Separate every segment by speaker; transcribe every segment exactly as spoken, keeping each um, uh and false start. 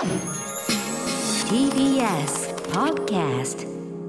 Speaker 1: ティービーエス Podcast。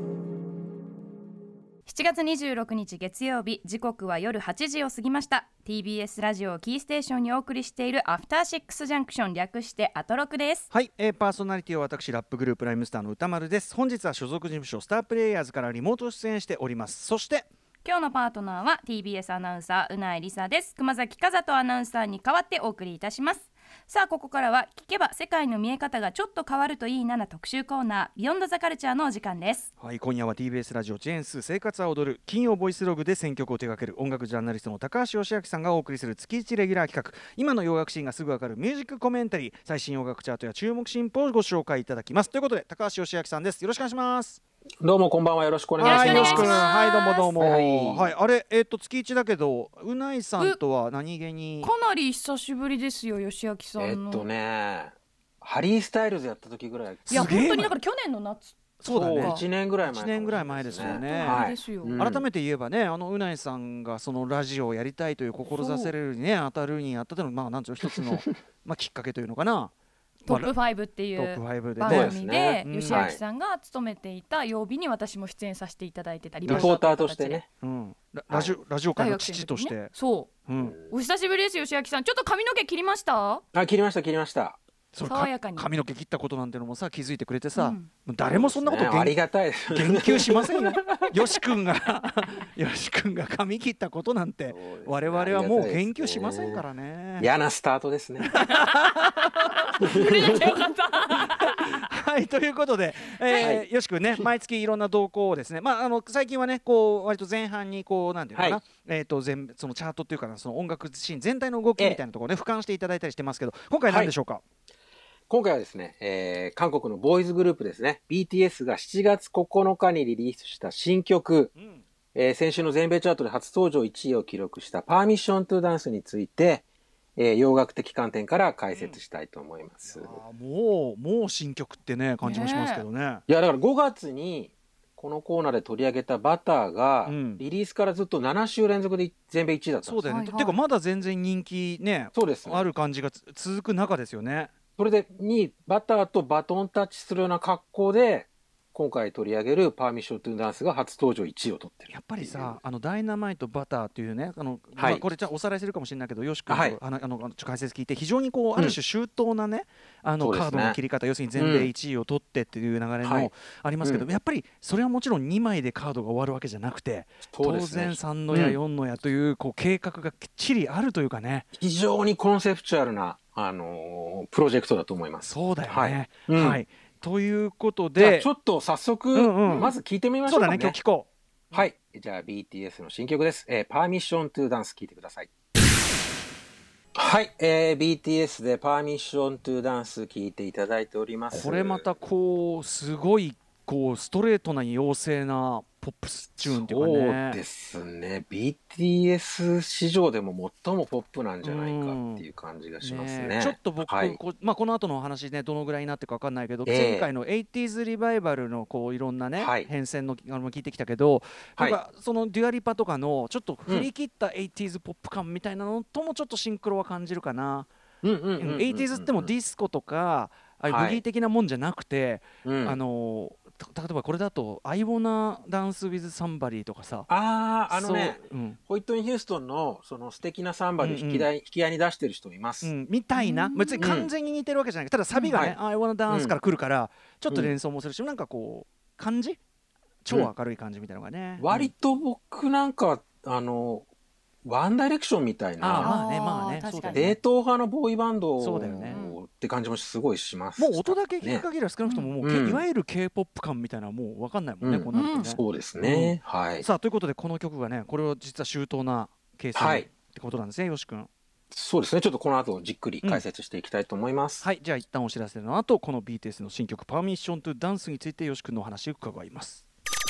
Speaker 2: しちがつにじゅうろくにち月曜日、時刻は夜はちじを過ぎました。 ティービーエス ラジオをキーステーションにお送りしているアフターシックスジャンクション、略してアトロクです。
Speaker 3: はい、えー、パーソナリティは私ラップグループライムスターの歌丸です。本日は所属事務所スタープレイヤーズからリモート出演しております。そして
Speaker 2: 今日のパートナーは ティービーエス アナウンサーうないりさです。熊崎和人アナウンサーに代わってお送りいたします。さあ、ここからは聞けば世界の見え方がちょっと変わるといいなな特集コーナー、ビヨンドザカルチャーのお時間です。
Speaker 3: はい、今夜は ティービーエス ラジオチェーンス生活は踊る金曜ボイスログで選曲を手掛ける音楽ジャーナリストの高橋義明さんがお送りする月いちレギュラー企画、今の洋楽シーンがすぐわかるミュージックコメンタリー、最新洋楽チャートや注目新報をご紹介いただきます。ということで高橋義明さんです。よろしくお願いします。
Speaker 4: どうもこんばんは、よろしくお願いします。
Speaker 2: よろしくお願いします。
Speaker 3: はい、どうもどうも。
Speaker 4: はい
Speaker 3: はい、あれ、えっ、ー、と月いちだけどうないさんとは何気に
Speaker 2: かなり久しぶりですよ、義明さんの。
Speaker 4: えっとねハリー・スタイルズやった時ぐらい。
Speaker 2: いや
Speaker 3: すげえ
Speaker 2: 本当にだから去年の夏。
Speaker 3: そうだね、
Speaker 4: いちねんぐらい前、
Speaker 3: いちねんぐらい前ですよね。
Speaker 4: はい、
Speaker 2: ですよ、
Speaker 4: うん、
Speaker 3: 改めて言えばね、あのうないさんがそのラジオをやりたいという志せれるにね当たるにあったというのは、まあなんていうの一つのまあきっかけというのかな。
Speaker 2: トップファイブっていう
Speaker 3: トップファイブで
Speaker 2: 番
Speaker 3: ね
Speaker 2: 組で
Speaker 4: ね
Speaker 2: 義明さんが務めていた曜日に私も出演させていただいてた、リ
Speaker 4: リポーターとしてね、
Speaker 3: うん、ラ, ラジオラジオ界の父として、
Speaker 2: ね、そう、
Speaker 3: うん、
Speaker 2: お久しぶりです。義明さん、ちょっと髪の毛切りました？
Speaker 4: あ、切りました切りました。
Speaker 3: それ
Speaker 2: 爽やかに
Speaker 3: 髪の毛切ったことなんてのもさ気づいてくれてさ、
Speaker 2: うん、
Speaker 3: 誰もそんなこと
Speaker 4: ね、ありがたいです
Speaker 3: 言及しませんよよし君がよし君が髪切ったことなんて、ね、我々はもう言及しませんからね。
Speaker 4: 嫌なスタートですね
Speaker 2: 触れなきゃよかった
Speaker 3: はい、ということで、えーはい、よし君ね、毎月いろんな動向をですね、まあ、あの最近はねこう割と前半にこうなんていうのかな、はい、えー、と全そのチャートっていうかな、その音楽シーン全体の動きみたいなところをね、俯瞰していただいたりしてますけど、今回何でしょうか？はい、
Speaker 4: 今回はですね、えー、韓国のボーイズグループですね、 ビーティーエス がしちがつここのかにリリースした新曲、うん、えー、先週の全米チャートで初登場いちいを記録したパーミッショントゥダンスについて、えー、洋楽的観点から解説したいと思います。うん、
Speaker 3: もうもう新曲ってね感じもしますけどね。
Speaker 4: いやだからごがつにこのコーナーで取り上げたバターが、うん、リリースからずっとななしゅう連続で全米いちいだったんです。
Speaker 3: そうだよね、はいはい、てかまだ全然人気ね、そうですね、ある感じが続く中ですよね。
Speaker 4: それでにバターとバトンタッチするような格好で今回取り上げるパーミッショントゥダンスが初登場いちいを取ってる。
Speaker 3: やっぱりさ、あのダイナマイトバターっていうね、あの、はい、まあ、これじゃおさらいするかもしれないけど、よし君と、はい、あのあの解説聞いて非常にこう、うん、ある種周到なね、あの、ね、カードの切り方、要するに全米いちいを取ってっていう流れもありますけど、うん、やっぱりそれはもちろんにまいでカードが終わるわけじゃなくて、当然さんのやよんのやという、こう計画がきっちりあるというかね、
Speaker 4: 非常にコンセプチュアルな、あのー、プロジェクトだと思います。
Speaker 3: そうだよね、はい、
Speaker 4: うん、
Speaker 3: はい、ということで、じゃあ
Speaker 4: ちょっと早速、うんうん、まず聞いてみましょうかね。
Speaker 3: そうだね、今日聞こ
Speaker 4: う。はい、じゃあ ビーティーエス の新曲です、えー、パーミッショントゥダンス聞いてください。はい、えー、ビーティーエス でパーミッショントゥダンス聞いていただいております。
Speaker 3: これまたこうすごいこうストレートな妖精なポップスチューンっていうかね。
Speaker 4: そうですね、 ビーティーエス 史上でも最もポップなんじゃないかっていう感じがしますね。
Speaker 3: ね、ちょっと僕、はい、こ, まあ、この後のお話ねどのぐらいになってるか分かんないけど、えー、前回の エイティーズ リバイバルのこういろんなね、はい、変遷のあの聞いてきたけど、はい、なんかそのデュアリパとかのちょっと振り切った エイティーズ ポップ感みたいなのともちょっとシンクロは感じるかな。エイティーズ ってもディスコとかああいうブギー的なもんじゃなくて、はい、あの例えばこれだと I wanna dance with somebody とかさ、
Speaker 4: あああのね、うん、ホイットニー・ヒューストンのその素敵なサンバで引き台、うんうん、引き合いに出してる人います、
Speaker 3: うん、みたいな、別に完全に似てるわけじゃない、うん、ただサビがね、うん、はい、I wanna dance から来るから、うん、ちょっと連想もするし、なんかこう感じ超明るい感じみたいなのがね、
Speaker 4: うん、割と僕なんかあのワンダイレクションみたいな、
Speaker 3: あまあねまあね、
Speaker 4: そうだね、正統派のボーイバンドそうだよねって感じもすごいします。
Speaker 3: もう音だけ聞く限りは少なくとももう、うん、いわゆる K-ポップ 感みたいなのはもう分かんないもんね、うん、こんなのね、うん、
Speaker 4: そうですね、うん、はい。
Speaker 3: さあということでこの曲がね、これは実は周到な形成、はい、ってことなんですね、よし君。
Speaker 4: そうですね、ちょっとこの後じっくり解説していきたいと思います、
Speaker 3: うん、はい、じゃあ一旦お知らせの後、この ビーティーエス の新曲パーミッショントゥダンスについてよし君のお話を伺います。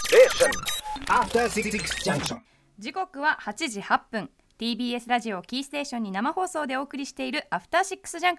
Speaker 2: 時刻ははちじはっぷん、 ティービーエス ラジオキーステーションに生放送でお送りしているアフターシックスジャンクション。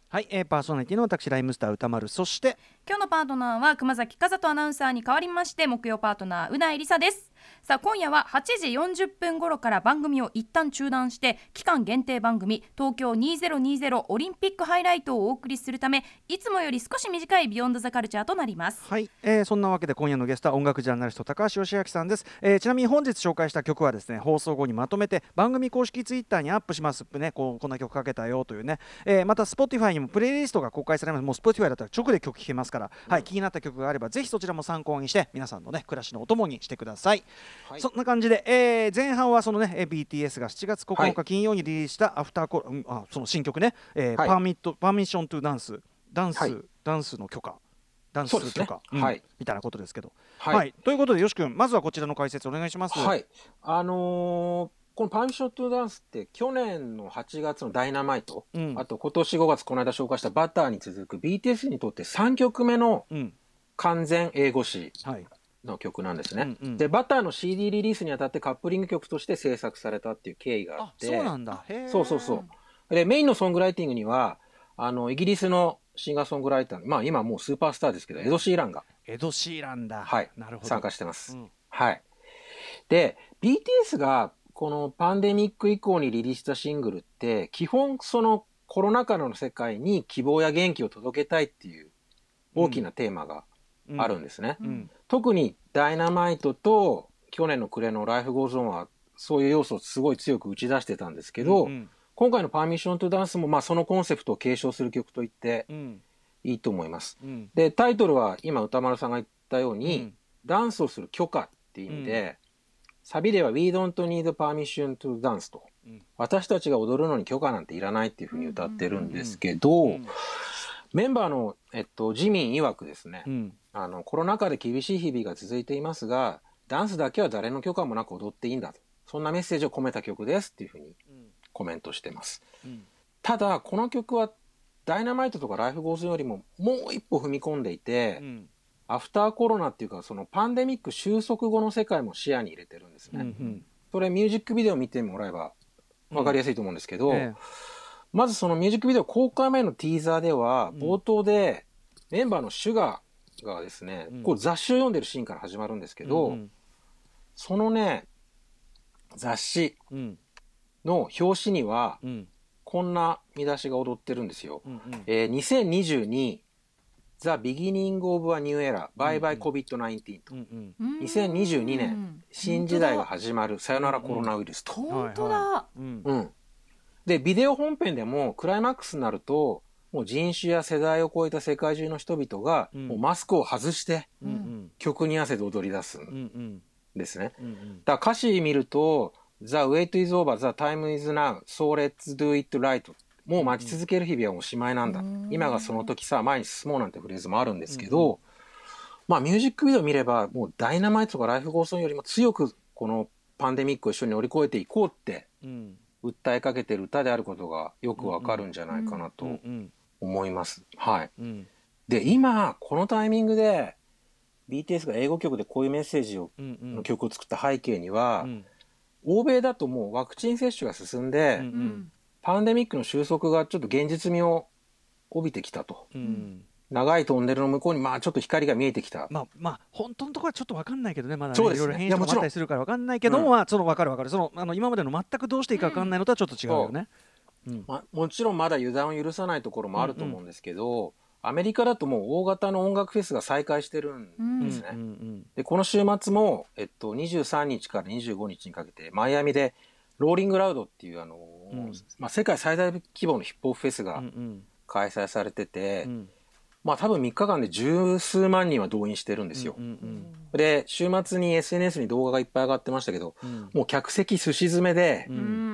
Speaker 3: はい、えー、パーソナリティの私ライムスター歌丸、そして
Speaker 2: 今日のパートナーは熊崎和人アナウンサーに代わりまして木曜パートナーうないりさです。さあ今夜ははちじよんじゅっぷん頃から番組を一旦中断して期間限定番組東京にせんにじゅうオリンピックハイライトをお送りするため、いつもより少し短いビヨンドザカルチャーとなります。
Speaker 3: はい、えー、そんなわけで今夜のゲストは音楽ジャーナリスト高橋義明さんです。えー、ちなみに本日紹介した曲はですね、放送後にまとめて番組公式ツイッターにアップします。ね、こうこんな曲かけたよというね、えー、また Spotify にもプレイリストが公開されます。もう Spotify だったら直で曲聴けますから、うん、はい、気になった曲があればぜひそちらも参考にして皆さんのね暮らしのお供にしてください。はい、そんな感じで、えー、前半はそのね ビーティーエス がしちがつここのか金曜にリリースしたアフターコロ、うん、あその新曲ね、えーはい、パーミットパーミッショントゥダンスダンス、はい、ダンスの許可ダンス許可、ね、うんはい、みたいなことですけど、はいはい、ということでよし君まずはこちらの解説お願いします。
Speaker 4: はい、あのーこのパーミッショントゥダンスって去年のはちがつのダイナマイト、うん、あと今年ごがつこの間紹介したバターに続く ビーティーエス にとってさんきょくめの完全英語詞の曲なんですね、はいうんうん、でバターの シーディー リリースにあたってカップリング曲として制作されたっていう経緯があって。
Speaker 3: あ、そうなんだ。へー。
Speaker 4: そうそうそうでメインのソングライティングにはあのイギリスのシンガーソングライター、まあ今もうスーパースターですけどエド・シーランが
Speaker 3: エド・シーランだ、
Speaker 4: はい、
Speaker 3: なるほど
Speaker 4: 参加してます、うん、はいで ビーティーエス がこのパンデミック以降にリリースしたシングルって基本そのコロナ禍の世界に希望や元気を届けたいっていう大きなテーマがあるんですね、うんうん、特にダイナマイトと去年の暮れのライフゴーズオンはそういう要素をすごい強く打ち出してたんですけど、うんうん、今回のパーミッショントゥダンスもまあそのコンセプトを継承する曲と言っていいと思います、うん、でタイトルは今歌丸さんが言ったように、うん、ダンスをする許可っていう意味で、うんサビでは We don't need permission to dance と、うん、私たちが踊るのに許可なんていらないっていうふうに歌ってるんですけど、うんうん、メンバーの、えっと、ジミン曰くですね、うん、あのコロナ禍で厳しい日々が続いていますがダンスだけは誰の許可もなく踊っていいんだと、そんなメッセージを込めた曲ですっていうふうにコメントしてます、うん、ただこの曲はダイナマイトとかライフゴーズよりももう一歩踏み込んでいて、うんアフターコロナっていうかそのパンデミック収束後の世界も視野に入れてるんですね、うんうん、それミュージックビデオ見てもらえば分かりやすいと思うんですけど、うんええ、まずそのミュージックビデオ公開前のティーザーでは冒頭でメンバーのシュガーがですね、うん、こう雑誌を読んでるシーンから始まるんですけど、うんうん、そのね雑誌の表紙にはこんな見出しが踊ってるんですよ、うんうんえー、にせんにじゅうにThe Beginning of a New Era Bye Bye コビッドナインティーン と、うんうん、にせんにじゅうにねん新時代が始まるさよならコロナウイルスと、
Speaker 2: 本当だ、
Speaker 4: うんうん、でビデオ本編でもクライマックスになるともう人種や世代を超えた世界中の人々がもうマスクを外して曲に合わせて踊り出すんですね、うんうん、だから歌詞見ると The wait is over, the time is now, so let's do it rightもう待ち続ける日々はおしまいなんだ、うん、今がその時さ前に進もうなんてフレーズもあるんですけど、うん、まあミュージックビデオ見ればもうダイナマイトとかライフゴーソンよりも強くこのパンデミックを一緒に乗り越えていこうって訴えかけてる歌であることがよくわかるんじゃないかなと思います、はい、うん、で今このタイミングで ビーティーエス が英語曲でこういうメッセージを、うんうん、の曲を作った背景には、うん、欧米だともうワクチン接種が進んで、うんうんパンデミックの収束がちょっと現実味を帯びてきたと、うん、長いトンネルの向こうにまあちょっと光が見えてきた。
Speaker 3: まあまあ本当のところはちょっと分かんないけどねまだねそうですねいろいろ変異とかもあったりするから分かんないけども、うん、その分かる分かるそのあの今までの全くどうしていいか分かんないのとはちょっと違うよね、
Speaker 4: うんうんま、もちろんまだ油断を許さないところもあると思うんですけど、うんうん、アメリカだともう大型の音楽フェスが再開してるんですね、うんうんうん、でこの週末も、えっと、にじゅうさんにちからにじゅうごにちにかけてマイアミでローリングラウドっていうあの、うんまあ、世界最大規模のヒップホップフェスが開催されてて、うんうん、まあ多分みっかかんで十数万人は動員してるんですよ、うんうんうん、で週末に エスエヌエス に動画がいっぱい上がってましたけど、うん、もう客席すし詰めで、うん、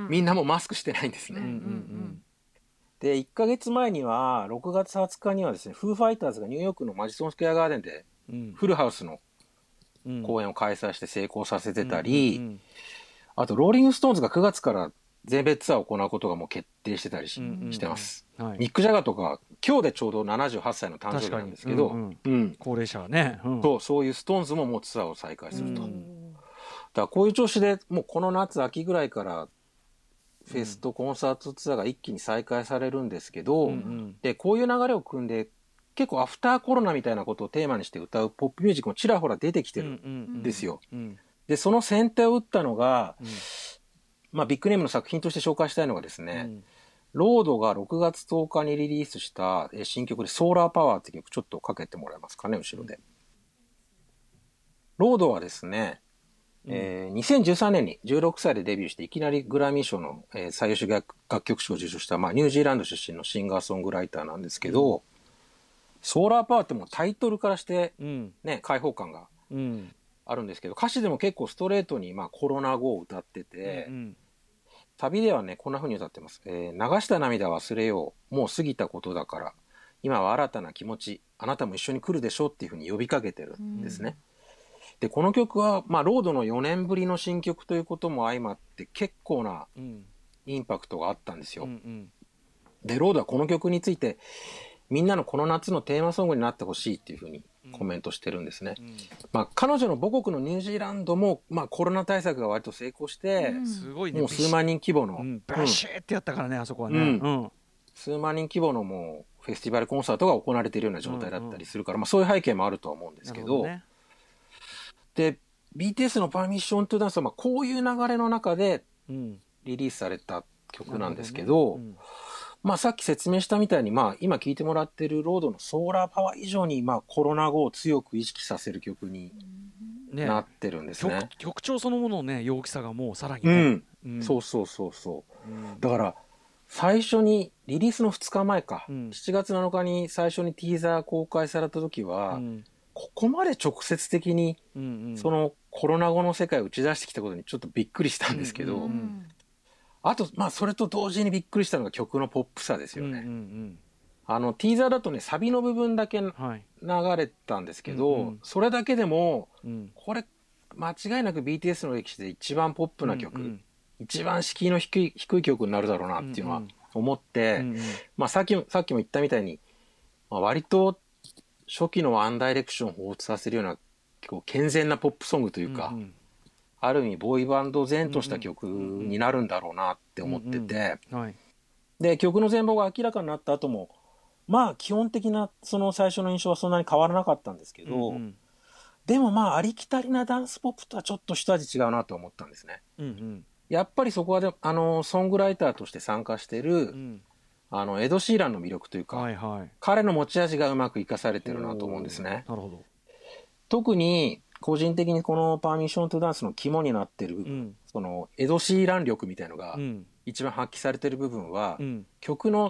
Speaker 4: みんなもうマスクしてないんですね、うんうんうん、でいっかげつまえにはろくがつはつかにはですねフーファイターズがニューヨークのマジソンスクエアガーデンでフルハウスの公演を開催して成功させてたり、うんうんうんあとローリングストーンズがくがつから全米ツアーを行うことがもう決定してたり し,、うんうん、してます、はい、ミック・ジャガーとか今日でちょうどななじゅうはっさいの誕生日なんですけど、うんうんうん、
Speaker 3: 高齢者はね、うん、
Speaker 4: そう、そういうストーンズももうツアーを再開すると、うん、だからこういう調子でもうこの夏秋ぐらいからフェスとコンサートツアーが一気に再開されるんですけど、
Speaker 3: うんうん、
Speaker 4: でこういう流れを組んで結構アフターコロナみたいなことをテーマにして歌うポップミュージックもちらほら出てきてるんですよ。
Speaker 3: うんうんうん、
Speaker 4: でその先手を打ったのが、
Speaker 3: うん、
Speaker 4: まあ、ビッグネームの作品として紹介したいのがですね、うん、ロードがろくがつとおかにリリースした新曲でソーラーパワーって曲ちょっとかけてもらえますかね、後ろで。ロードはですね、うん、えー、にせんじゅうさんねんにじゅうろくさいでデビューしていきなりグラミー賞の、えー、最優秀楽曲賞を受賞した、まあ、ニュージーランド出身のシンガーソングライターなんですけど、うん、ソーラーパワーってもうタイトルからして、ね、うん、開放感があるんですけど、歌詞でも結構ストレートに、まあ、コロナ後を歌ってて、うんうん、旅ではねこんな風に歌ってます、えー、流した涙忘れよう、もう過ぎたことだから、今は新たな気持ち、あなたも一緒に来るでしょっていう風に呼びかけてるんですね、うん、でこの曲は、まあ、ロードのよねんぶりの新曲ということも相まって結構なインパクトがあったんですよ、うんうん、でロードはこの曲についてみんなのこの夏のテーマソングになってほしいっていう風にコメントしてるんですね、うんうん、まあ、彼女の母国のニュージーランドも、まあ、コロナ対策が割と成功して、うん、すごいね、もう数万人規模の、
Speaker 3: うん、バシーってやったからね、あそこはね、
Speaker 4: うんうん、数万人規模のもうフェスティバルコンサートが行われているような状態だったりするから、うんうん、まあ、そういう背景もあるとは思うんですけど、ね、で ビーティーエス のパーミッショントゥダンスはまあこういう流れの中でリリースされた曲なんですけど、うん、まあ、さっき説明したみたいに、まあ、今聴いてもらってるロードのソーラーパワー以上に、まあ、コロナ後を強く意識させる曲になってるんですね。
Speaker 3: ね、曲, 曲調そのもののね、陽気さがもうさらにね、うん
Speaker 4: うん、そうそうそうそう、うん、だから最初にリリースのふつかまえか、うん、しちがつなのかに最初にティーザー公開された時は、うん、ここまで直接的に、うんうん、そのコロナ後の世界を打ち出してきたことにちょっとびっくりしたんですけど、うんうんうん、あと、まあ、それと同時にびっくりしたのが曲のポップさですよね、うんうんうん、あのティーザーだとねサビの部分だけ流れたんですけど、はい、うんうん、それだけでも、うん、これ間違いなく ビーティーエス の歴史で一番ポップな曲、うんうん、一番敷居の低い、低い曲になるだろうなっていうのは思って、うんうん、まあ、さっきも、さっきも言ったみたいに、まあ、割と初期のワンダイレクションを彷彿させるようなこう健全なポップソングというか、うんうん、ある意味ボーイバンド前とした曲になるんだろうなって思ってて、うんうんはい、で曲の全貌が明らかになった後もまあ基本的なその最初の印象はそんなに変わらなかったんですけど、うんうん、でもまあありきたりなダンスポップとはちょっと一味違うなと思ったんですね、うんうん、やっぱりそこはであのソングライターとして参加してる、うん、あのエド・シーランの魅力というか、はいはい、彼の持ち味がうまく生かされてるなと思うんですね。
Speaker 3: なるほど。
Speaker 4: 特に個人的にこのパーミッショントゥダンスの肝になってる、うん、そのエド・シーラン力みたいのが一番発揮されてる部分は、うん、曲の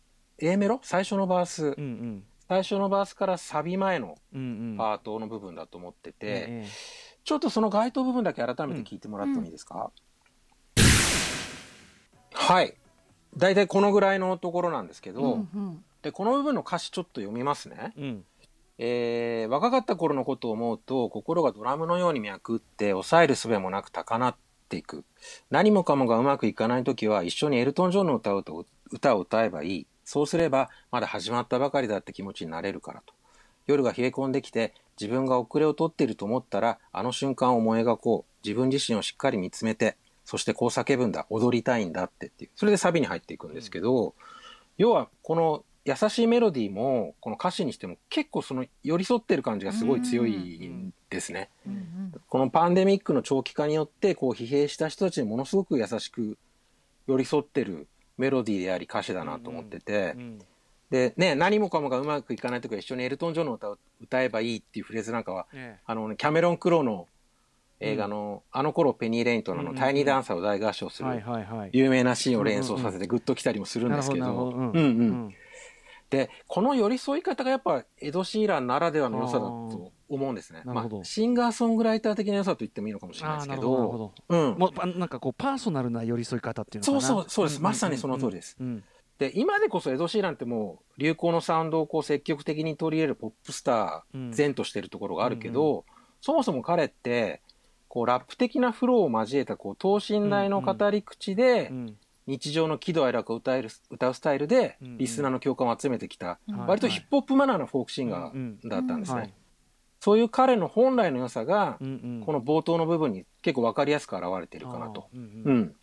Speaker 4: A メロ最初のバース、うんうん、最初のバースからサビ前のパートの部分だと思ってて、うんうん、ちょっとその該当部分だけ改めて聞いてもらってもいいですか、うん、はいだいたいこのぐらいのところなんですけど、うんうん、でこの部分の歌詞ちょっと読みますね、うんえー、若かった頃のことを思うと心がドラムのように脈打って抑える術もなく高鳴っていく。何もかもがうまくいかないときは一緒にエルトン・ジョンの歌を歌を歌えばいい。そうすればまだ始まったばかりだって気持ちになれるからと。夜が冷え込んできて自分が遅れを取っていると思ったらあの瞬間を思い描こう。自分自身をしっかり見つめてそしてこう叫ぶんだ。踊りたいんだってっていう。それでサビに入っていくんですけど、うん、要はこの優しいメロディーもこの歌詞にしても結構その寄り添ってる感じがすごい強いんですね、うんうん、このパンデミックの長期化によってこう疲弊した人たちにものすごく優しく寄り添ってるメロディーであり歌詞だなと思ってて、うんうん、でね何もかもがうまくいかないときは一緒にエルトン・ジョンの歌を歌えばいいっていうフレーズなんかは、ね、あのキャメロン・クロウの映画の、うん、あの頃ペニー・レインとの、うんうん、タイニーダンサーを大合唱する有名なシーンを連想させてグッときたりもするんですけどでこの寄り添い方がやっぱエド・シーランならではの良さだと思うんですね。まあ、シンガーソングライター的な良さと言ってもいいのかもしれないですけど、うん、
Speaker 3: もうなんかこうパーソナルな寄り添い方っていうのかな。
Speaker 4: そうそうそうです、うん、まさにその通りです、うんうん、で今でこそエド・シーランってもう流行のサウンドをこう積極的に取り入れるポップスター前としてるところがあるけど、うんうんうん、そもそも彼ってこうラップ的なフローを交えたこう等身大の語り口で、うんうん日常の喜怒哀楽を歌える歌うスタイルでリスナーの共感を集めてきた、うんうん、割とヒップホップマナーなフォークシンガーだったんですね、うんうん、そういう彼の本来の良さが、うんうん、この冒頭の部分に結構分かりやすく表れているかなと、うんうんうん、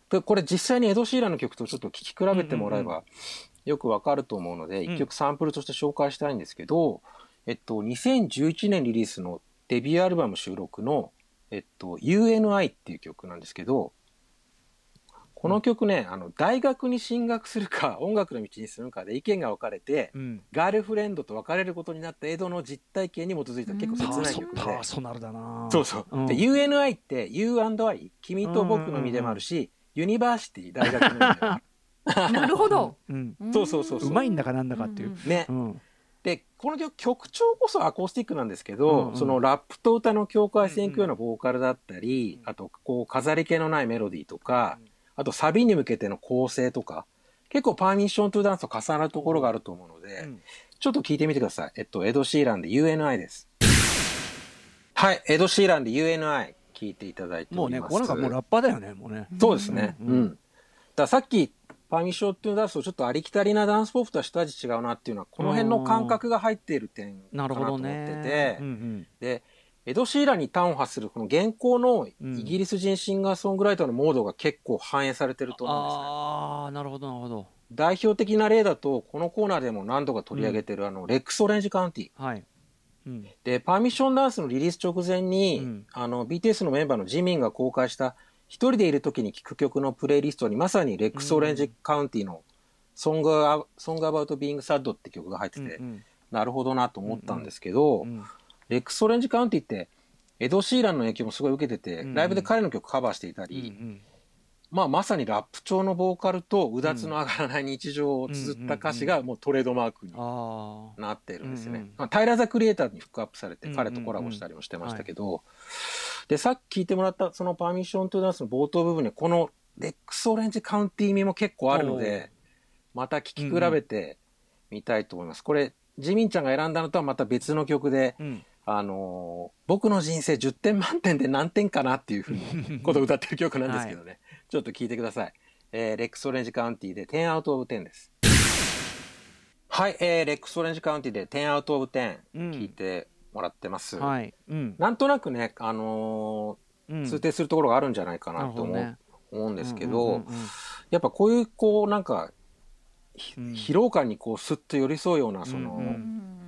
Speaker 4: でこれ実際にエド・シーランの曲とちょっと聴き比べてもらえばよくわかると思うので、一、うん、曲サンプルとして紹介したいんですけど、えっと、にせんじゅういちねんリリースのデビューアルバム収録の、えっと、ユーエヌアイ っていう曲なんですけど、この曲ね、あの大学に進学するか音楽の道に進むかで意見が分かれて、うん、ガールフレンドと別れることになったエドの実体験に基づいた結構切ない曲で、
Speaker 3: パーソナルだな。
Speaker 4: そうそう、うん、で ユーエヌアイ って ユーアンドアイ 君と僕の意味でもあるし、うんうんうん、ユニバーシティ大学の意味でもあ
Speaker 2: るなるほど、
Speaker 4: うん、そうそうそうそう、
Speaker 3: うまいんだかなんだかっていう、
Speaker 4: ね、うん、でこの曲曲調こそアコースティックなんですけど、うんうん、そのラップと歌の境界線行くようなボーカルだったり、うんうん、あとこう飾り気のないメロディーとか、うん、あとサビに向けての構成とか結構パーミッショントゥダンスと重なるところがあると思うので、うん、ちょっと聞いてみてください。えっとエド・シーランで ユーエヌアイ です。はい、エド・シーランで ユーエヌアイ 聞いていただいております。
Speaker 3: もうね、ここなんかもうラッパーだよね、もうね。
Speaker 4: そうですね、うん、うん、だからさっきパーミッショントゥダンスとちょっとありきたりなダンスポップとは一味違うなっていうのはこの辺の感覚が入っている点かなと思ってて、うんうん、でエド・シーランに端を発するこの現行のイギリス人シンガーソングライターのモードが結構反映されてると思うんですね。
Speaker 3: ああ、なるほどなるほど。
Speaker 4: 代表的な例だとこのコーナーでも何度か取り上げてる、うん、あのレックス・オレンジ・カウンティ、
Speaker 3: はい、うん、
Speaker 4: でパーミッションダンスのリリース直前に、うん、あの ビーティーエス のメンバーのジミンが公開した一人でいる時に聴く曲のプレイリストにまさにレックス・オレンジ・カウンティのソングアバウト・ビーイング・サッドって曲が入ってて、うんうん、なるほどなと思ったんですけど、うんうん、レックス・オレンジ・カウンティってエド・シーランの影響もすごい受けてて、うんうん、ライブで彼の曲カバーしていたり、うんうん、まあ、まさにラップ調のボーカルとうだつの上がらない日常を綴った歌詞がもうトレードマークになってるんですね、うんうん、まあ、タイラー・ザ・クリエイターにフックアップされて彼とコラボしたりもしてましたけど、うんうんうん、はい、でさっき聞いてもらったそのパーミッショントゥダンスの冒頭部分にこのレックス・オレンジ・カウンティ味も結構あるのでまた聴き比べてみたいと思います、うんうん、これジミンちゃんが選んだのとはまた別の曲で、うん、あのー、僕の人生じゅってん満点で何点かなっていうふうにことを歌ってる曲なんですけどね、はい、ちょっと聞いてください、えー、レックス・オレンジ・カウンティでテンアウト・オブ・テンです。はい、えー、レックス・オレンジ・カウンティでテンアウト・オブ・テン聞いてもらってます、うん、はい、うん、なんとなくね、あのーうん、通底するところがあるんじゃないかなと思う、ね、思うんですけど、うんうんうんうん、やっぱこういうこうなんか、うん、疲労感にこうスッと寄り添うようなその、うんうん、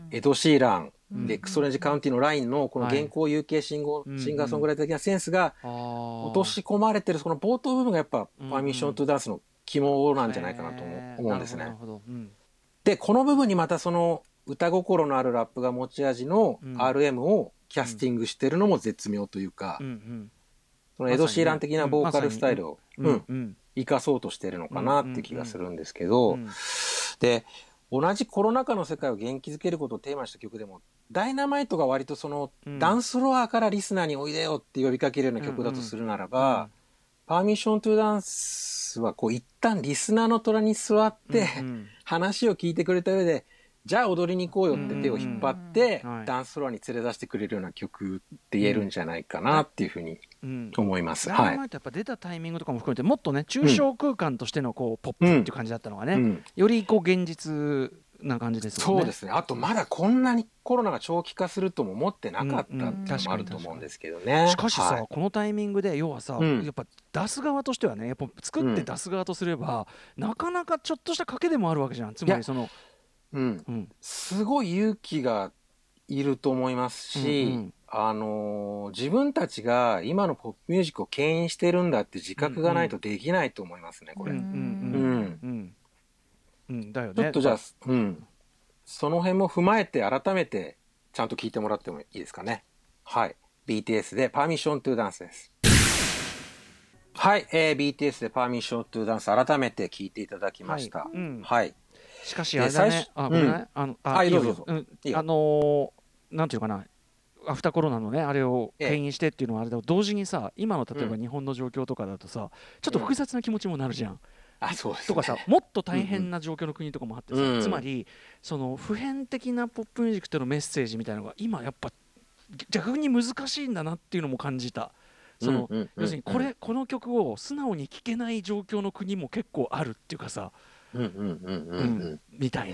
Speaker 4: エド・シーラン、うん、レックス・オレンジ・カウンティのラインのこの現行 ユーケー シンゴ、はい、シンガーソングライター的なセンスが落とし込まれてるその冒頭部分がやっぱパーミッション・トゥ・ダンスの肝なんじゃないかなと思うんですね、うん、でこの部分にまたその歌心のあるラップが持ち味の アールエム をキャスティングしてるのも絶妙というか、うんうん、そのエド・シーラン的なボーカルスタイルを、うんうんうん、生かそうとしてるのかなって気がするんですけど、うんうんうん、で同じコロナ禍の世界を元気づけることをテーマにした曲でもダイナマイトが割とその、うん、ダンスフロアからリスナーにおいでよって呼びかけるような曲だとするならば、うんうん、パーミッショントゥダンスはこう一旦リスナーの虎に座って、うんうん、話を聞いてくれた上でじゃあ踊りに行こうよって手を引っ張って、うんうんはい、ダンスフロアに連れ出してくれるような曲って言えるんじゃないかなっていうふうに思います、うん、
Speaker 3: ダイナマイトやっぱ出たタイミングとかも含めてもっとね抽象空間としてのこうポップっていう感じだったのがね、うん、よりこう現実な感じですよね。
Speaker 4: そうですね。あとまだこんなにコロナが長期化するとも思ってなかったっていうのもあると思うんですけどね。
Speaker 3: しかしさ、はい、このタイミングで要はさ、うん、やっぱ出す側としてはねやっぱ作って出す側とすれば、うん、なかなかちょっとした賭けでもあるわけじゃん。つまりその
Speaker 4: うんうん、すごい勇気がいると思いますし、うんうん、あのー、自分たちが今のポップミュージックを牽引してるんだって自覚がないとできないと思いますね、これ。うんうんうん、だよね。ちょっとじゃあ、うん、その辺も踏まえて改めてちゃんと聞いてもらってもいいですかね。はい、ビーティーエス でパーミッショントゥダンスです。はい、えー、ビーティーエス でパーミッショントゥダンス改めて聞いていただきました。はい。うんはい、
Speaker 3: しかしあれだね、あ、ごめんね、あの、あ、いいよ、うん、あのー、なんていうかな、アフターコロナのね、あれを牽引してっていうのはあれだ、同時にさ、今の例えば日本の状況とかだとさ、ちょっと複雑な気持ちもなるじゃん。
Speaker 4: あ、そうですね、
Speaker 3: とかさ、もっと大変な状況の国とかもあってさ、うんうん、つまりその普遍的なポップミュージックとのメッセージみたいなのが今やっぱ逆に難しいんだなっていうのも感じた。その、うんうんうんうん、要するにこれこの曲を素直に聴けない状況の国も結構あるっていうかさ、みたいな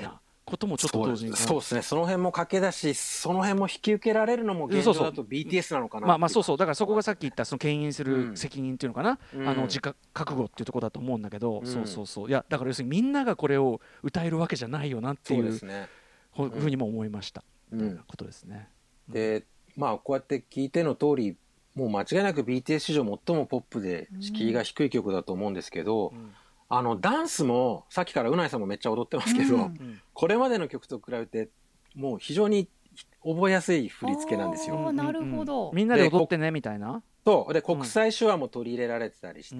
Speaker 3: こともちょっと同時に
Speaker 4: そうですね、その辺も駆け出し、その辺も引き受けられるのも現状だと ビーティーエス なのかな。
Speaker 3: まあまあそうそう、だからそこがさっき言ったその牽引する責任っていうのかな、うん、あの自覚覚悟っていうところだと思うんだけど、うん、そうそうそう、いやだから要するにみんながこれを歌えるわけじゃないよなっていう、そうですね、ふうにも思いました、うん、みたいなことですね。
Speaker 4: でまあこうやって聞いての通り、もう間違いなく ビーティーエス 史上最もポップで敷居が低い曲だと思うんですけど、うん、あのダンスもさっきからうないさんもめっちゃ踊ってますけど、うん、これまでの曲と比べてもう非常に覚えやすい振り付けなんですよ。
Speaker 2: なるほど。
Speaker 3: みんなで踊ってねみたいな。
Speaker 4: そうで国際手話も取り入れられてたりして、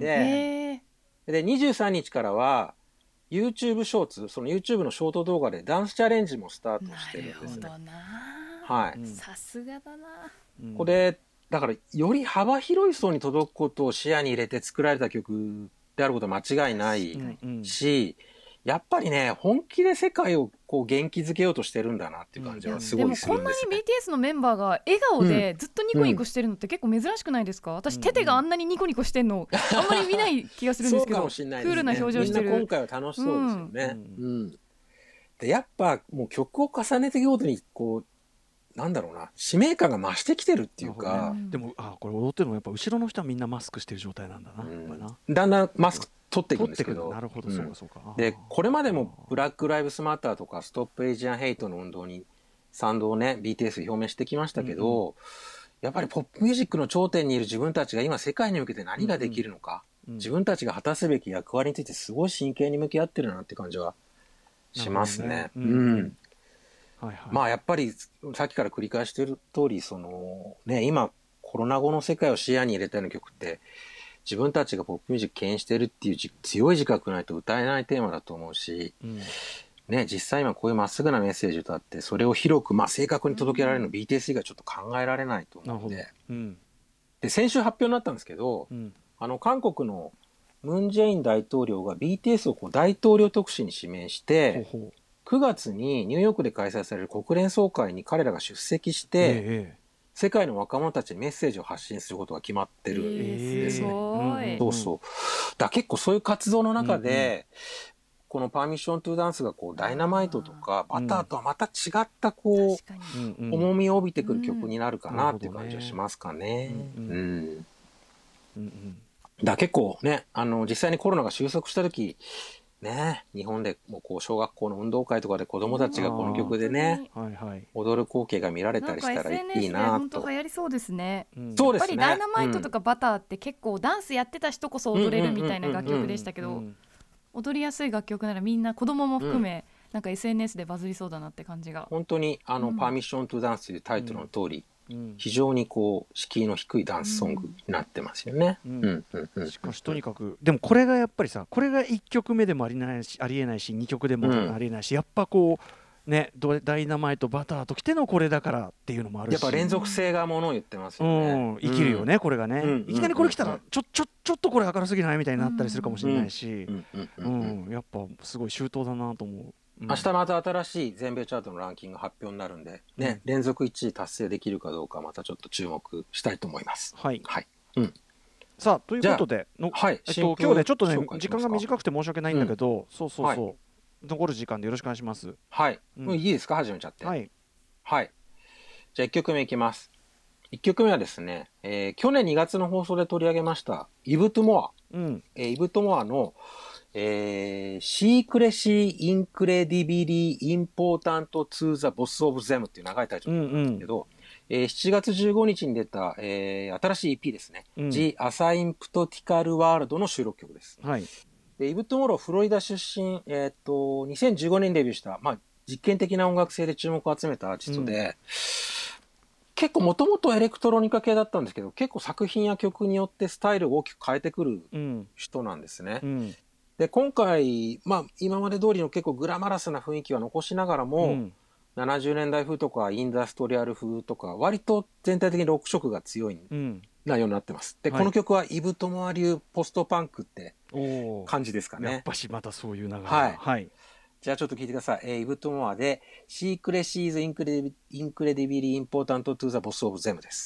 Speaker 4: うん、でにじゅうさんにちからは YouTube ショーツ、その YouTube のショート動画でダンスチャレンジもスタートしてるんですね。なるほどな。はい。
Speaker 2: さすがだな。
Speaker 4: これだからより幅広い層に届くことを視野に入れて作られた曲であることは間違いないし、やっぱりね本気で世界をこう元気づけようとしてるんだなっていう感じはすごいするんですよね。
Speaker 2: でもこんなに ビーティーエス のメンバーが笑顔でずっとニコニコしてるのって結構珍しくないですか？私テテがあんなにニコニコしてんのあんまり見ない気がするんですけど、クールな表情してる。
Speaker 4: みんな今回は楽しそうですよね。うんうん、でやっぱもう曲を重ねていくごとにこうなんだろうな、使命感が増してきてるっていうか、
Speaker 3: ね、でもあこれ踊ってるのやっぱ後ろの人はみんなマスクしてる状態なんだな、うん、
Speaker 4: なだんだんマスク取っていくんですけど、
Speaker 3: なるほど、うん、そうかそうか。
Speaker 4: でこれまでもブラックライブスマターとかストップエイジアンヘイトの運動に賛同をね ビーティーエス 表明してきましたけど、うんうん、やっぱりポップミュージックの頂点にいる自分たちが今世界に向けて何ができるのか、うんうん、自分たちが果たすべき役割についてすごい真剣に向き合ってるなって感じはしますね。うん、うんはいはい、まあやっぱりさっきから繰り返している通り、そのね今コロナ後の世界を視野に入れたような曲って自分たちがポップミュージック牽引しているっていう強い自覚ないと歌えないテーマだと思うし、うん、ね実際今こういうまっすぐなメッセージ歌ってそれを広くまあ正確に届けられるの、うん、ビーティーエス 以外ちょっと考えられないと思うので、うん、で先週発表になったんですけど、うん、あの韓国のムン・ジェイン大統領が ビーティーエス をこう大統領特使に指名してほうほうくがつにニューヨークで開催される国連総会に彼らが出席して、ええ、世界の若者たちにメッセージを発信することが決まってるんですね。えー、そうそう。だから結構そういう活動の中で、うん、このパーミッショントゥダンスがこうダイナマイトとかバターとはまた違ったこう、うん、重みを帯びてくる曲になるかなっていう感じはしますかね。うんうんうんうん、だから結構ね、あの実際にコロナが収束した時ね、日本でもこう小学校の運動会とかで子どもたちがこの曲でね、はいはい、踊る光景が見られたりしたらいいなと。
Speaker 2: 本当流行りそうですね、
Speaker 4: うん、そうですね。
Speaker 2: やっぱりダイナマイトとかバターって結構ダンスやってた人こそ踊れるみたいな楽曲でしたけど、踊りやすい楽曲ならみんな子どもも含め、うん、なんか エスエヌエス でバズりそうだなって感じが。
Speaker 4: 本当にあの、うん、パーミッショントゥダンスというタイトルの通り、うん、非常にこう敷居の低いダンスソングになってますよね。
Speaker 3: しかしとにかくでもこれがやっぱりさ、これがいっきょくめでもありないしありえないしにきょくでもありえないし、うん、やっぱこうねダイナマイトバターときてのこれだからっていうのもあるし、
Speaker 4: やっぱ連続性がものを言ってますよね。
Speaker 3: うん、生きるよね、うん、これがね、うん、いきなりこれ来たらちょちょちょっとこれ明るすぎないみたいになったりするかもしれないし、やっぱすごい周到だなと思う。
Speaker 4: うん、明日また新しい全米チャートのランキング発表になるんで、ね、うん、連続いちい達成できるかどうかまたちょっと注目したいと思います。
Speaker 3: はい、
Speaker 4: はい、うん、
Speaker 3: さあということでの、はい、えっと、今日ねちょっとね時間が短くて申し訳ないんだけど、うん、そうそうそう、はい、残る時間でよろしくお願いします。
Speaker 4: はい、うん、もういいですか、始めちゃって。はい、はい、じゃあいっきょくめいきます。いっきょくめはですね、えー、去年にがつの放送で取り上げましたイブ・トゥ・モア、うんえー、イブ・トゥ・モアのえー、シークレシー・インクレディビリー・インポータント・ツー・ザ・ボス・オブ・ゼムっていう長いタイトルなんですけど、うんうんえー、しちがつじゅうごにちに出た、えー、新しい イーピー ですね、うん、The Asymptotical World の収録曲です。はい、でイブ・トゥモローフロリダ出身、えー、っとにせんじゅうごねんデビューした、まあ、実験的な音楽性で注目を集めたアーティストで、うん、結構もともとエレクトロニカ系だったんですけど、結構作品や曲によってスタイルを大きく変えてくる人なんですね。うんうんで今回、まあ、今まで通りの結構グラマラスな雰囲気は残しながらも、うん、ななじゅうねんだい風とかインダストリアル風とか割と全体的にロック色が強い内容になってます。で、はい、この曲はイブ・トゥモア流ポストパンクって感じですかね。
Speaker 3: やっぱしまたそういう流れ、
Speaker 4: はい、はい、じゃあちょっと聞いてください。えー、イブ・トゥモアでシークレシーズ・インクレディビリー・インポータント・トゥ・ザ・ボス・オブ・ゼムです。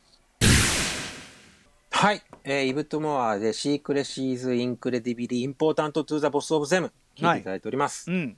Speaker 4: はい、えー、イブ・トゥモアでシークレシーズ・インクレディビリー・インポータント・トゥ・ザ・ボス・オブ・ゼム聞いていただいております。はいうん、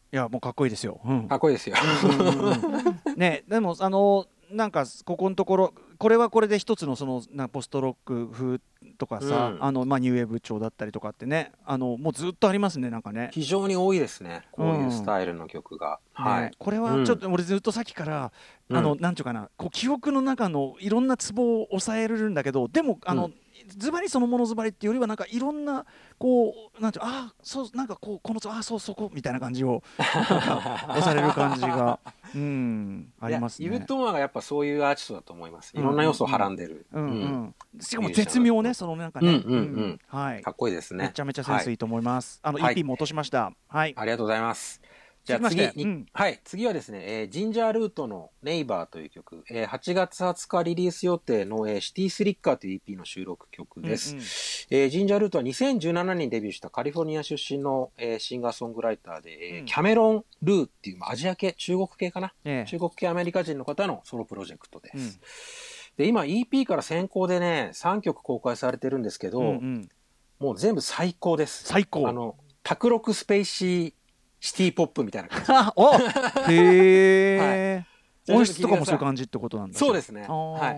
Speaker 3: いやもうかっこいいですよ、うん、
Speaker 4: かっこいいですよ
Speaker 3: ね。でもあのなんかここのところこれはこれで一つのそのなポストロック風とかさ、うん、あのまあニューウェーブ調だったりとかってね、あのもうずっとありますね、なんかね。
Speaker 4: 非常に多いですね、こういうスタイルの曲が、
Speaker 3: うん、
Speaker 4: はい、
Speaker 3: ね、これはちょっと俺ずっとさっきから、うん、あのなんていうかな、こう記憶の中のいろんなツボを抑えるんだけど、でもあの、うん、ズバリそのものズバリっていうよりはなんかいろんなこうなんていうあそうなんかこうこのあそうそこみたいな感じを押される感じがうんありますね。
Speaker 4: イブ・トーマーがやっぱそういうアーティストだと思います。いろんな要素をはらんでる、
Speaker 3: うんうんうんうん、しかも絶妙ね、そのなんかね、うんうんうん、はい、
Speaker 4: かっこいいですね。
Speaker 3: めちゃめちゃセンスいいと思います、はい、あの イーピー も落としました、はいはい、
Speaker 4: ありがとうございます。じゃあ次に、うん、はい、次はですね、えー、ジンジャールートのネイバーという曲、えー、はちがつはつかリリース予定の、えー、シティスリッカーという イーピー の収録曲です、うんうん、えー、ジンジャールートはにせんじゅうななねんにデビューしたカリフォルニア出身の、えー、シンガーソングライターで、えーうん、キャメロン・ルーっていう、まあ、アジア系、中国系かな、えー、中国系アメリカ人の方のソロプロジェクトです、うん、で今 イーピー から先行でねさんきょく公開されてるんですけど、うんうん、もう全部最高です。
Speaker 3: 最高。
Speaker 4: あの卓録スペーシーシティポップみたいな感じ
Speaker 3: おへえ、はい、音質とかもそういう感じってことなんだ。
Speaker 4: そうですね、はい、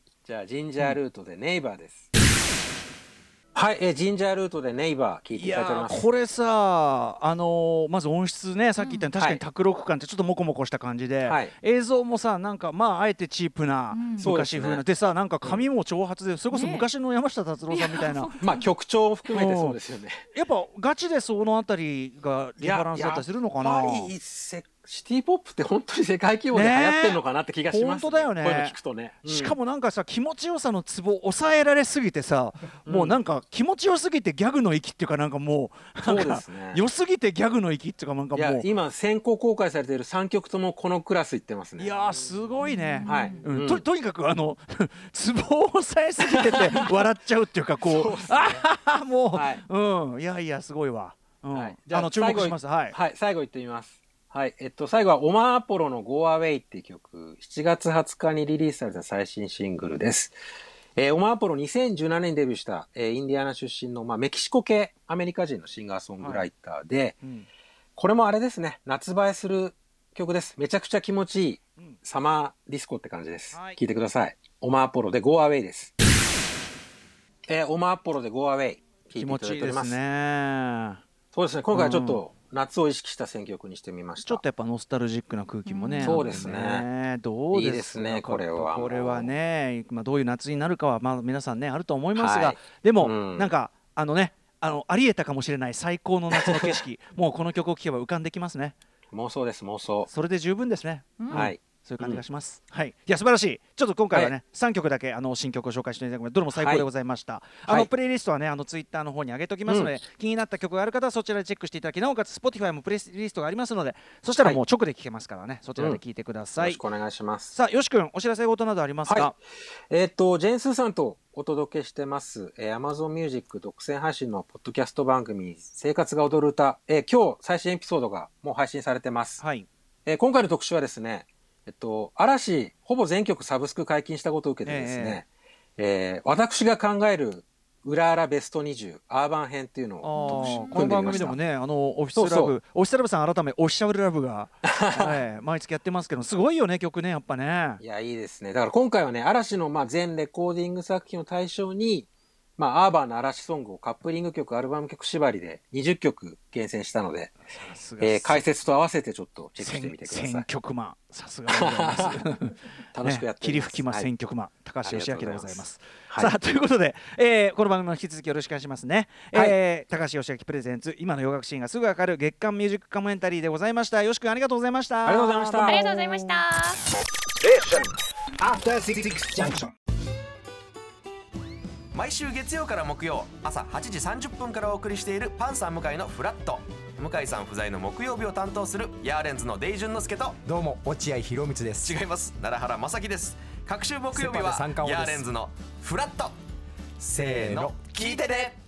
Speaker 4: じゃあジンジャールートでネイバーです、うん、はい、えジンジャールートでネイバー聞いていただいております。
Speaker 3: いやこれさあのー、まず音質ね、さっき言ったように、うん、確かに卓録感ってちょっとモコモコした感じで、はい、映像もさなんかまああえてチープな、うん、昔風な で,、ね、でさなんか髪も長髪でそれこそ昔の山下達郎さんみたいな、ね、
Speaker 4: まあ曲調も含めてそうですよね。
Speaker 3: やっぱガチでそのあたりがリバランスだったりするのかな。
Speaker 4: やっぱりシティポップって本当に世界規模で流行ってるのかなって気がしますね。
Speaker 3: 本当だよね。
Speaker 4: こういうの聞くとね、
Speaker 3: うん、しかもなんかさ気持ちよさのツボ抑えられすぎてさ、うん、もうなんか気持ちよすぎてギャグの域っていうかなんかもうそうですね、良すぎてギャグの域っていうかなんかもう、いや
Speaker 4: 今先行公開されているさんきょくともこのクラスいってますね。
Speaker 3: いやすごいね、
Speaker 4: はい、
Speaker 3: うん、と, とにかくあのツボを抑えすぎてて笑っちゃうっていうかこうう、ね、あもう、はい、うん、いやいやすごいわ、うんはい、じゃあの注目します。はい、
Speaker 4: はい、最後いってみます。はい、えっと、最後はオマーポロの Go Away っていう曲、しちがつはつかにリリースされた最新シングルです。えー、オマーポロにせんじゅうななねんにデビューした、えー、インディアナ出身の、まあ、メキシコ系アメリカ人のシンガーソングライターで、はいうん、これもあれですね、夏映えする曲です。めちゃくちゃ気持ちいい、うん、サマーディスコって感じです。はい、聴いてください。オマーポロで Go Away です。えー、オマーポロで Go Away 聴いていただいております。気持ちいいです
Speaker 3: ね。
Speaker 4: そうですね、今回はちょっと、うん夏を意識した選曲にしてみました。
Speaker 3: ちょっとやっぱノスタルジックな空気もね、うん、
Speaker 4: そうですね。
Speaker 3: どうですか。
Speaker 4: いいですね、これは
Speaker 3: これはね、まあ、どういう夏になるかはまあ皆さんねあると思いますが、はい、でも、うん、なんかあのねあのありえたかもしれない最高の夏の景色もうこの曲を聴けば浮かんできますね。
Speaker 4: 妄想です妄想。
Speaker 3: それで十分ですね、
Speaker 4: うん、はい
Speaker 3: そういう感じがします、うん、はい。いや素晴らしい。ちょっと今回はね、はい、さんきょくだけあの新曲を紹介していただくのでどれも最高でございました、はい、あの、はい、プレイリストはねあのツイッターの方に上げておきますので、うん、気になった曲がある方はそちらでチェックしていただき、なおかつ Spotify もプレイリストがありますのでそしたらもう直で聴けますからね、はい、そちらで聴いてください、うん、よろし
Speaker 4: くお願いします。
Speaker 3: さあよし君お知らせ事などありますか。
Speaker 4: はい、えー、っとジェーンスーさんとお届けしてます、えー、Amazon Music 独占配信のポッドキャスト番組生活が踊る歌、えー、今日最新エピソードがもう配信されてます、はいえー、今回の特集はですねえっと、嵐、ほぼ全曲サブスク解禁したことを受けてですね、えーえー、私が考える裏アラベストにじゅうアーバン編っていうのを
Speaker 3: この番組でもねあのオフィスラブそうそうオフィスラブさん改めオフィシャルラブが、はい、毎月やってますけどすごいよね曲ねやっぱね。
Speaker 4: いやいいですね。だから今回はね嵐のまあ全レコーディング作品を対象にまあ、アーバーな嵐ソングをカップリング曲、アルバム曲縛りでにじゅっきょく厳選したので、えー、解説と合わせてちょっとチェックしてみてください。
Speaker 3: 選曲マン、さすがでございます。
Speaker 4: 楽しくやっております。
Speaker 3: 霧吹き間選曲マン、高橋義明でございます。さあということで、えー、この番組も引き続きよろしくお願いしますね。はいえー、高橋義明プレゼンツ今の洋楽シーンがすぐわかる月刊ミュージックコメンタリーでございました。よし君ありがとうございました。
Speaker 4: ありがとうございました。
Speaker 2: ありがとうございました。
Speaker 5: アフターシックスジャンクション。
Speaker 6: 毎週月曜から木曜朝はちじさんじゅっぷんからお送りしているパンサー向井のフラット。向井さん不在の木曜日を担当するヤーレンズのデイジュンの之介と、
Speaker 7: どうも落合博満です。
Speaker 6: 違います、奈良原正樹です。各週木曜日はヤーレンズのフラット。せーの聞いてね。